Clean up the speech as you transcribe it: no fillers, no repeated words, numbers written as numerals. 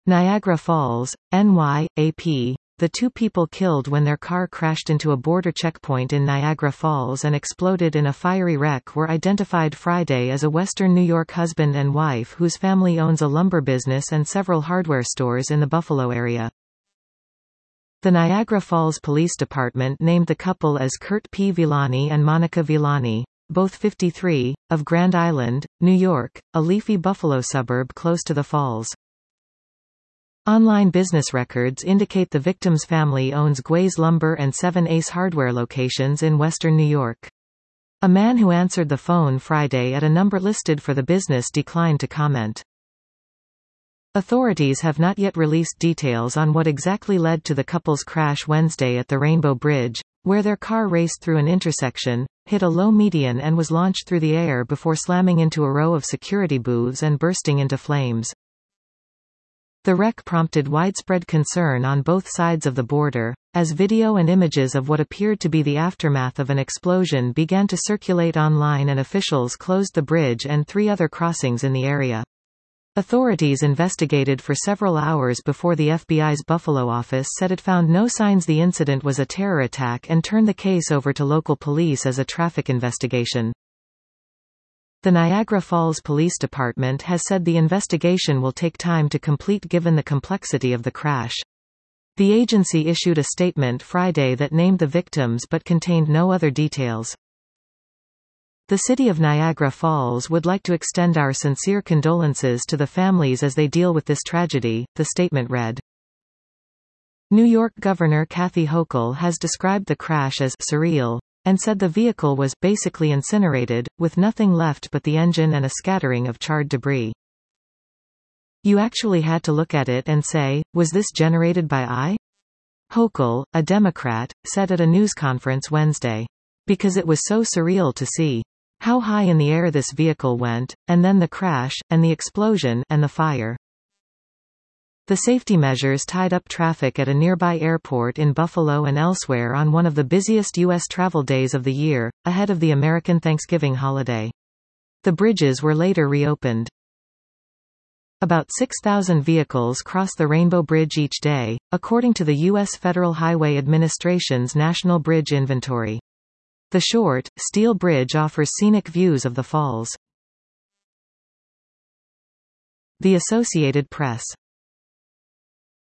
Niagara Falls, NY, AP. The two people killed when their car crashed into a border checkpoint in Niagara Falls and exploded in a fiery wreck were identified Friday as a Western New York husband and wife whose family owns a lumber business and several hardware stores in the Buffalo area. The Niagara Falls Police Department named the couple as Kurt P. Villani and Monica Villani, both 53, of Grand Island, New York, a leafy Buffalo suburb close to the falls. Online business records indicate the victim's family owns Gway's Lumber and 7 Ace Hardware locations in western New York. A man who answered the phone Friday at a number listed for the business declined to comment. Authorities have not yet released details on what exactly led to the couple's crash Wednesday at the Rainbow Bridge, where their car raced through an intersection, hit a low median and was launched through the air before slamming into a row of security booths and bursting into flames. The wreck prompted widespread concern on both sides of the border, as video and images of what appeared to be the aftermath of an explosion began to circulate online and officials closed the bridge and 3 other crossings in the area. Authorities investigated for several hours before the FBI's Buffalo office said it found no signs the incident was a terror attack and turned the case over to local police as a traffic investigation. The Niagara Falls Police Department has said the investigation will take time to complete given the complexity of the crash. The agency issued a statement Friday that named the victims but contained no other details. The City of Niagara Falls would like to extend our sincere condolences to the families as they deal with this tragedy, the statement read. New York Governor Kathy Hochul has described the crash as surreal, and said the vehicle was basically incinerated, with nothing left but the engine and a scattering of charred debris. You actually had to look at it and say, was this generated by I? Hochul, a Democrat, said at a news conference Wednesday. Because it was so surreal to see how high in the air this vehicle went, and then the crash, and the explosion, and the fire. The safety measures tied up traffic at a nearby airport in Buffalo and elsewhere on one of the busiest U.S. travel days of the year, ahead of the American Thanksgiving holiday. The bridges were later reopened. About 6,000 vehicles cross the Rainbow Bridge each day, according to the U.S. Federal Highway Administration's National Bridge Inventory. The short, steel bridge offers scenic views of the falls. The Associated Press.